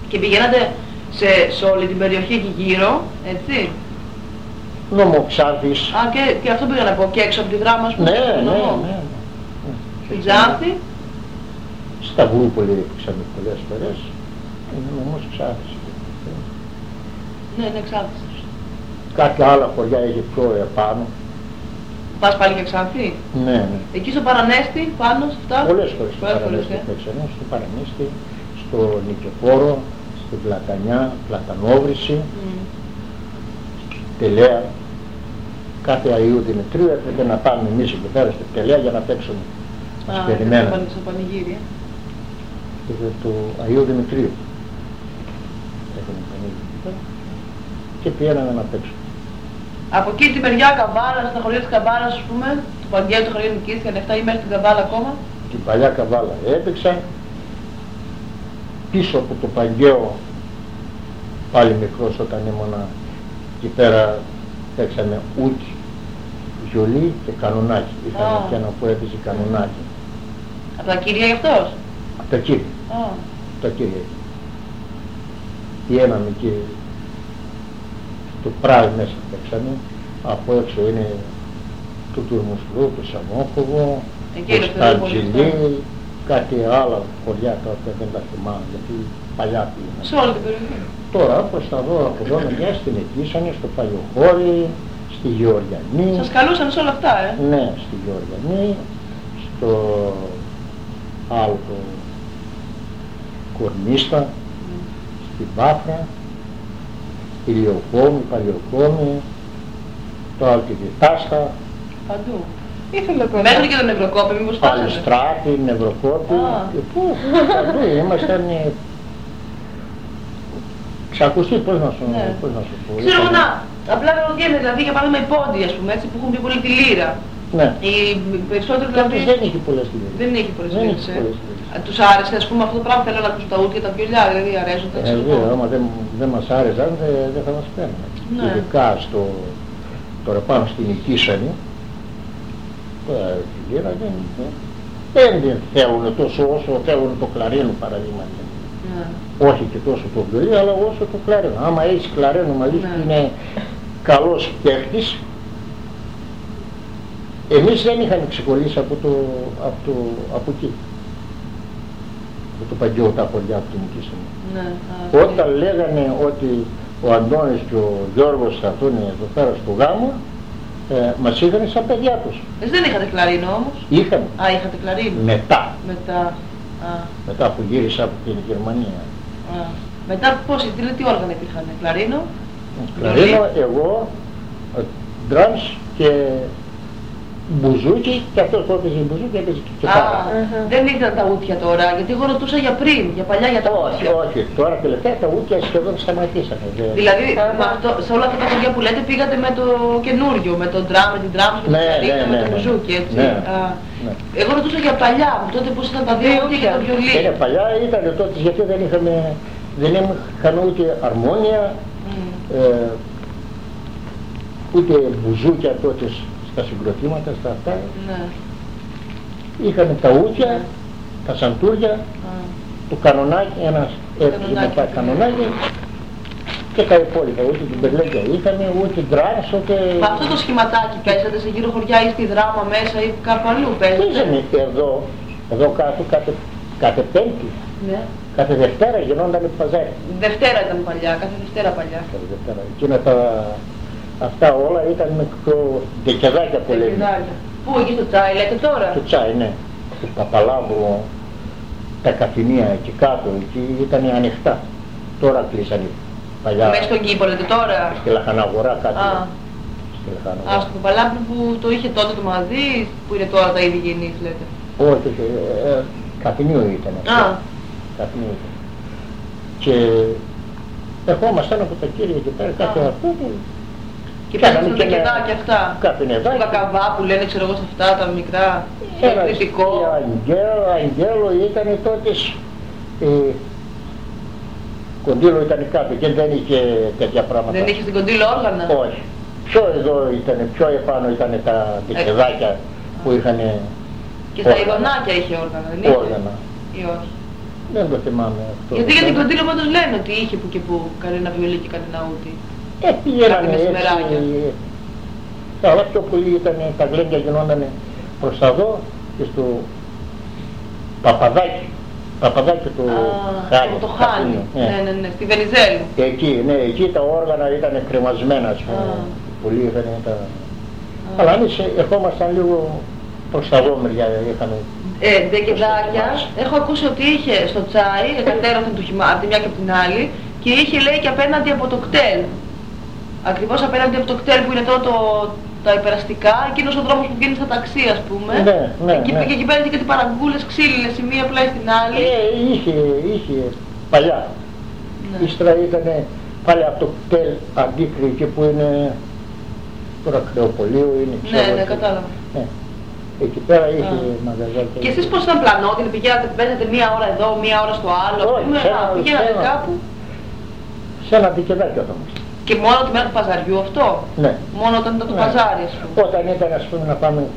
Και πηγαίνατε σε όλη την περιοχή εκεί γύρω, έτσι. Νομοξάρτης. Α, και αυτό πήγα να πω, και έξω από τη Δράμα, ας πούμε. Ναι. Στην Ξάνθη. Στα Βούπολη πήγαμε πολλές φορές. Είναι νομός Ξάνθης. Ναι, είναι Ξάνθης. Κάποια άλλα χωριά έχει πιο επάνω. Πας πάλι για Ξάνθη. Ναι. Εκεί στο Παρανέστη, πάνω σε αυτά. Πολλές φορές στο Παρανέστη παίξαμε, στο Παρανέστη, στο Νικηφόρο, στην Πλατανιά, Πλατανόβρηση, Τελέα. Κάθε Αγίου Δημητρίου έπρεπε να πάμε εμείς εκεί πέρα στη Τελέα για να παίξουμε. Μας περιμέναμε. Στο πανηγύρι. Του Αγίου Δημητρίου. Έχουμε πανηγύρι. Και πήγαμε να παίξουμε. Από εκεί την μεριά Καβάλα, στα χωριά της Καβάλας, ας πούμε, του Παγκαίου, του χωριού νοικίστηκαν 7 ή μέχρι την Καβάλα ακόμα. Την παλιά Καβάλα έπαιξα. Πίσω από το Παγκαίο, πάλι μικρός όταν ήμουνα εκεί πέρα, παίξαμε ούκι, βιολί και κανονάκι. Είχαμε και ένα που έπαιζε κανονάκι. Από τα κύρια γι' αυτός? Από τα κύρια. Τα κύρια. Πηγαίναμε και το πράδι μέσα παίξαμε. Από έξω είναι το Τουρμουστρού, το Σαμόκοβο, το Σταρτζιλί, κάτι άλλα χωριά τα οποία δεν τα θυμάμαι γιατί παλιά πήγαινα. Σε όλη την περιοχή. Τώρα προς τα δω από εδώ μια στην Εκίσανη, στο Παλιοχώρι, στη Γεωργιανή. Σας καλούσαν σε όλα αυτά, Ναι, στη Γεωργιανή, στο άλλο το Κορνίστα, στην Πάφρα, Ηλιοκόμη, Παλιοκόμη, το άλλο τη Βιτάστα. Παντού. Μέχρι και τον Ευρωκόπη, μήπως φτάσανε? Παλιστράτη, Ευρωκόπη. Παντού ήμασταν ξακουστεί, πώς να σου πω. Ξέρω εγώ απλά ρωτιέμαι, δηλαδή για παράδειγμα οι πόντοι, ας πούμε, έτσι, που έχουν πιο πολύ τη λύρα. Ναι. Οι περισσότεροι δηλαδή... δεν είχε πολλές λύρες. Δεν είχε πολλές λύρες. Τους άρεσε, ας πούμε, αυτό το πράγμα, θέλω να ακούσουν τα ούτια, τα βιολιά, δηλαδή αρέσουν τα ξέρω. Άμα δεν μας άρεσαν, δεν θα μας παίρνουν. Ειδικά τώρα πάνω στην Εκίσανη, τη λύρα δεν θέλουν τόσο όσο θέλουν το κλαρίνο παραδείγματι. Όχι και τόσο το βιολί, αλλά όσο το κλαρίνο. Άμα έχεις κλαρίνο μαζί που είναι καλός παίχτης, εμείς δεν είχαμε ξεκολλήσει από εκεί. Από το Παγκαίο τα χωριά που την Εκίσανη. Όταν λέγανε ότι ο Αντώνης και ο Γιώργος θα έρθουν εδώ πέρα στο γάμο, μας είχαν σαν παιδιά τους. Εσείς δεν είχατε κλαρίνο όμως? Είχαμε. Είχατε κλαρίνο. Μετά που γύρισα από την Γερμανία. Μετά πώς, τι όργανα υπήρχαν? Κλαρίνο, εγώ, ντραμς και μπουζούκι, και αυτός που έπαιζε μπουζούκι έπαιζε και κιθάρα. Δεν ήταν τα ούτια τώρα, γιατί εγώ ρωτούσα για πριν, για παλιά για τα ούτια. Όχι, τώρα τελευταία τα ούτια σχεδόν σταματήσανε. Δηλαδή, σε όλα αυτά τα χωριά που λέτε πήγατε με το καινούριο, με τον ντραμ, με την ντραμ, με το κλαρίνο, με το μπουζούκι, έτσι. Εγώ ρωτούσα για παλιά, τότε πώς ήταν τα δύο ούτια και το βιολί. Παλιά ήταν τότε γιατί δεν είχαν ούτε αρμόνια, ούτε μπουζούκια τότε στα συγκροτήματα, στα αυτά. Είχαν τα ούτια, τα σαντούρια, το κανονάκι, ένας έπαιζε μετά κανονάκι και τα υπόλοιπα, ούτε την περλέγια είχαμε, ούτε ντράμς, ούτε... Μα αυτό το σχηματάκι παίζατε σε γύρω χωριά ή στη Δράμα μέσα ή κάπου αλλού παίζατε? Παίζαμε εδώ κάτω κάθε Πέμπτη. Κάθε Δευτέρα γινόταν παζάρι. Δευτέρα ήταν παλιά, κάθε Δευτέρα παλιά. Εκείνα αυτά όλα ήταν με ντεκεδάκια που λέμε. Πού, εκεί στο τσάι λέτε τώρα? Το τσάι, ναι. Το Παπαλάβρο, τα καφενεία εκεί κάτω, εκεί ήταν ανοιχτά. Τώρα κλείσανε παλιά. Μέσα στον κήπο λέτε τώρα? Στη Λαχαναγορά κάτι. Στο Παπαλάβρο που το είχε τότε το μαγαζί, που είναι τώρα τα είδη γεννής λέτε? Όχι, καφενείο ήταν αυτό. Καφενείο ήταν. Και ερχόμασταν από τα κύρια εκεί πέρα κάθε αυτό. Και παίζανε τα κεντάκια αυτά, του κακαβά που λένε ξέρω εγώ σε αυτά τα μικρά, το κριτικό. Αγγέλο ήταν τότε, κοντήλο ήταν κάτω και δεν είχε τέτοια πράγματα. Δεν είχε στην κοντήλο όργανα? Όχι. Πιο εδώ ήταν, πιο επάνω ήταν τα δικαιδάκια που είχαν. Και στα ειδονάκια είχε όργανα, δεν είχε? Όργανα. Ή όχι? Δεν το θυμάμαι αυτό. Γιατί για την Κοντήλο πάντως λένε ότι είχε που και που κανένα βιολί και κανένα ούτι. Πήγαινανε έτσι. Καλά πιο πολύ ήταν, τα γλέντια γινόντανε προς τα δω και στο Παπαδάκι του Χάνη. Το Χάνη, ναι, στη Βενιζέλου. Εκεί τα όργανα ήταν κρεμασμένα, ας πούμε. Πολύ είχαν τα... Αλλά εμείς ερχόμασταν λίγο προς τα δω μεριά, είχαμε... Ντεκεδάκια, έχω ακούσει ότι είχε στο τσάι, εκατέρωθεν του χυμά, από τη μια και από την άλλη, και είχε λέει και απέναντι από το κτέλ. Ακριβώς απέναντι από το κτέλ που είναι τότε τα υπεραστικά, εκείνος ο δρόμος που βγαίνει στα ταξί, ας πούμε. Και εκεί πέρα είχε κάτι παραγκούλες ξύλινες, η μία πλάι στην άλλη. Είχε παλιά. Ύστερα ήταν πάλι από το κτέλ αντίκρι εκεί που είναι τώρα κρεοπολείο, είναι Ναι, κατάλαβα. Εκεί πέρα είχε μαγαζάκια. Και εσείς πώς ήταν πλανόδινοι, πηγαίνατε, παίζετε μία ώρα εδώ, μία ώρα στο άλλο, πηγαίνατε κάπου. Σε ένα δικεδάκι όταν ήμασταν. Και μόνο τη μέρα του παζαριού αυτό? Ναι. Μόνο όταν ήταν το παζάρι, ας πούμε. Όταν ήταν, ας πούμε, να πάμε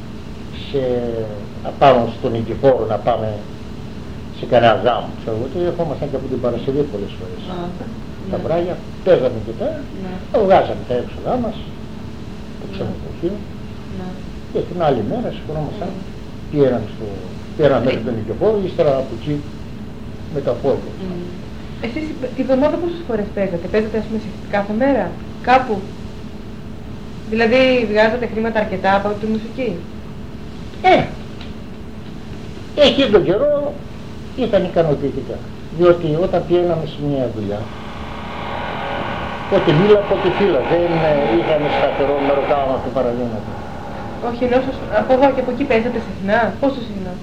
πάνω στον Νικηφόρο, να πάμε σε κανένα γάμο, ξέρω εγώ, ερχόμασταν και από την Παρασκευή πολλές φορές. Τα βράδια, παίζαμε και τα, βγάζαμε τα έξοδά μας, το ξενοδοχείο, και την άλλη μέρα σηκωνόμασταν, πήραμε μέχρι τον Νικηφόρο, ύστερα από εκεί με τα πόδια. Εσείς τη βδομάδα πόσες φορές παίζετε, ας πούμε, κάθε μέρα, κάπου? Δηλαδή βγάζετε χρήματα αρκετά από τη μουσική? Εκεί τον καιρό ήταν ικανοποιητικά, διότι όταν πήγαμε σε μια δουλειά, πότε μίλα, πότε φύλλα, δεν είχαμε σταθερό μεροκάμα του παραδείγματο. Όχι, ενώ από εδώ και από εκεί παίζατε συχνά, πόσο συχνά?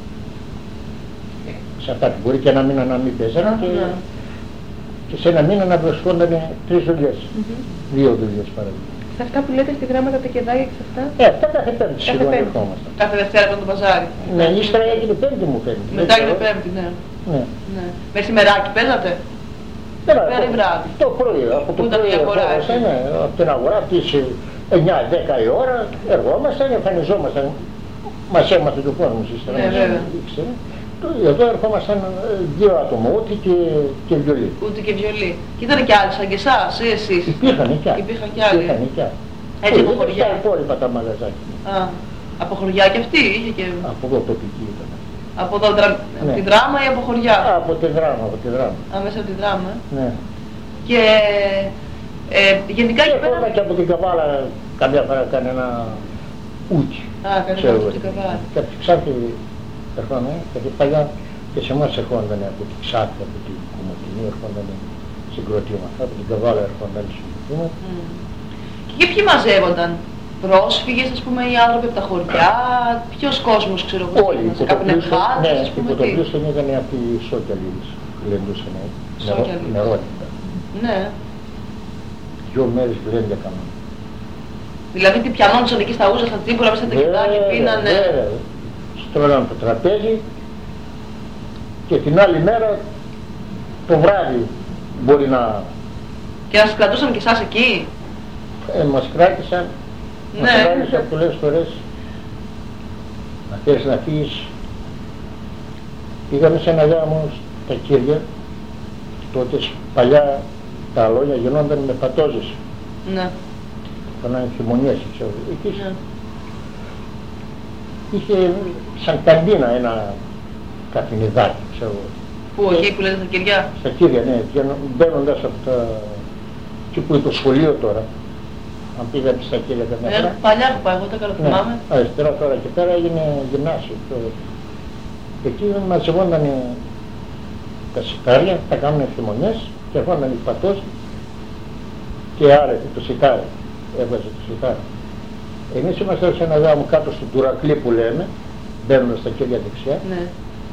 Σε αυτά μπορεί και ένα μήνα να μην παίζανε και σε ένα μήνα να βρισκόντανε 3 δουλειές, 2 δουλειές παραδείγματο. Σε αυτά που λέτε στη γράμματα τα κεδάκια και σε αυτά? Αυτά κάθε Πέμπτη σχεδόν ερχόμασταν. Κάθε Δευτέρα από το παζάρι. Ναι, ύστερα έγινε Πέμπτη μου φαίνεται. Μετά έγινε Πέμπτη, ναι. Μεσημεράκι παίζατε? Πέρα ή βράδυ? Το πρωί, από το πρωί ερχόμασταν, από την αγορά, τις 9-10 η ώρα ερχόμασταν, εμφανιζόμασταν. Μας έμαθε το κόσμος ύστερα, ήξερε. Εδώ ερχόμασταν 2 άτομα, ούτε και βιολί. Ούτε και βιολί. Και ήταν κι άλλοι σαν και εσάς ή εσείς? Υπήρχαν κι άλλοι. Έτσι από χωριά? Τα υπόλοιπα τα μαγαζάκια. Από χωριά κι αυτή είχε και... Από εδώ τοπική ήταν. Από εδώ, τη Δράμα ή από χωριά? Από τη Δράμα. Μέσα από τη Δράμα. Ναι. Και γενικά εκεί πέρα... Και από την Καβάλα καμιά φορά κανένα ούτσι. Κανένα από την Καβάλα. Και από τη Ξάνθη ερχόταν, γιατί παλιά και σε εμάς ερχόταν από τη Ξάνθη, από την Κομωτινή ερχόταν συγκροτήματα, από την Καβάλα ερχόταν συγκροτήματα. Και ποιοι μαζεύονταν? Πρόσφυγες, ας πούμε, οι άνθρωποι από τα χωριά, ποιος κόσμος, ξέρω εγώ? Όλοι, οι πρωτοπλούσιοι ήταν από τη Σόκιαλη, γλεντούσαν νερότητα. Ναι. 2 μέρες γλέντια έκαναν. Δηλαδή τι πιανόντουσαν εκεί στα ούζα, στα τσίπουρα, μέσα στα κεντάκια, πίνανε? Στρώναν το τραπέζι και την άλλη μέρα το βράδυ μπορεί να... Και να σας κρατούσαν και εσάς εκεί? Μας κράτησαν. Μας κράτησαν πολλές φορές. Να θέλεις να φύγεις. Πήγαμε σε ένα γάμο στα Κύρια. Τότε παλιά τα αλόγια γινόνταν με πατώζες. Ναι. Κάνανε χειμωνιές, ξέρω. Εκεί είχε σαν καντίνα ένα καφενιδάκι, ξέρω. Πού, εκεί που λέτε στα Κυριά? Στα Κύρια, ναι. Μπαίνοντας από τα... εκεί που είναι το σχολείο τώρα. Αν πήγατε στα Κύρια καμιά φορά. Παλιά που πάω, εγώ τα καλοθυμάμαι. Αριστερά τώρα και πέρα έγινε γυμνάσιο. Εκεί μαζευόνταν τα σιτάρια, τα κάνουν χειμωνιές και ερχόνταν οι πατώσεις και άρεσε το σιτάρι. Έβαζε το σιτάρι. Εμείς είμαστε σε ένα γάμο κάτω στο Τουρακλή που λέμε, μπαίνοντας στα Κύρια δεξιά. Ναι.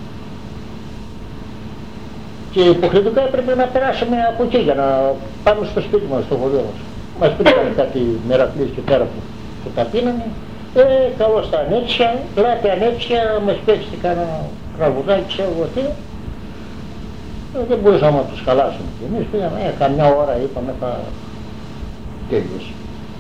Και υποχρεωτικά έπρεπε να περάσουμε από εκεί για να πάμε στο σπίτι μας, στο χωριό μας. Μας πήγαν κάτι μερακλείς και πέρα που τα πίνανε. Καλώς τα ανέτσια, λάτε ανέτσια, μας παίξετε κανένα τραγουδάκι, ξέρω εγώ τι. Δεν μπορούσαμε να τους χαλάσουμε. Και εμείς πήγαμε, καμιά ώρα είπαμε, θα τέλειωσε.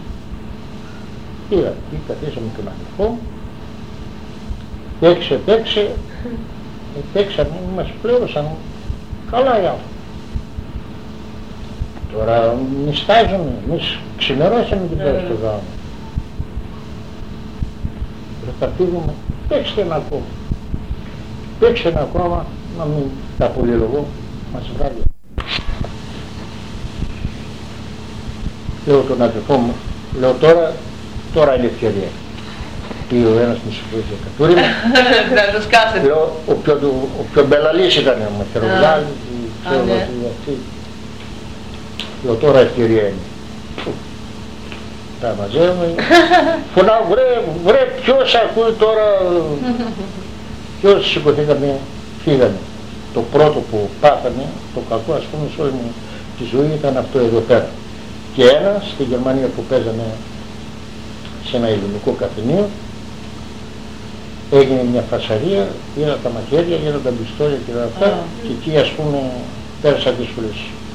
Πήγα εκεί, καθίσαμε τον αδελφό, παίξε, παίξαμε, μας πλήρωσαν καλά οι άνθρωποι. Τώρα νηστάζουμε, εμείς ξημερώσαμε την πέρα στο γάμο. Θα φύγουμε, παίξτε ένα ακόμα. Παίξτε ένα ακόμα, να μην τα πολυλογώ, μας βγάλει. Λέω τον αδελφό μου, λέω τώρα είναι ευκαιρία. Πήγε ο ένας με συγχωρείς για κατούριμα. Να το σκάσετε. Λέω, ο πιο μπελαλής ήταν, με χεροβγάλει, ξέρω αυτή. Λέω τώρα ευκαιρία είναι. Τα μαζεύουμε. Φωνάω, βρε, ποιος ακούει τώρα, ποιος σηκωθήκαμε, φύγανε. Το πρώτο που πάθαμε, το κακό ας πούμε σε όλη μου τη ζωή ήταν αυτό εδώ πέρα. Και ένα στη Γερμανία που παίζανε σε ένα ελληνικό καφενείο, έγινε μια φασαρία, πήρα τα μαχαίρια, γίνονταν πιστόλια και αυτά και εκεί ας πούμε πέρασα δύσκολες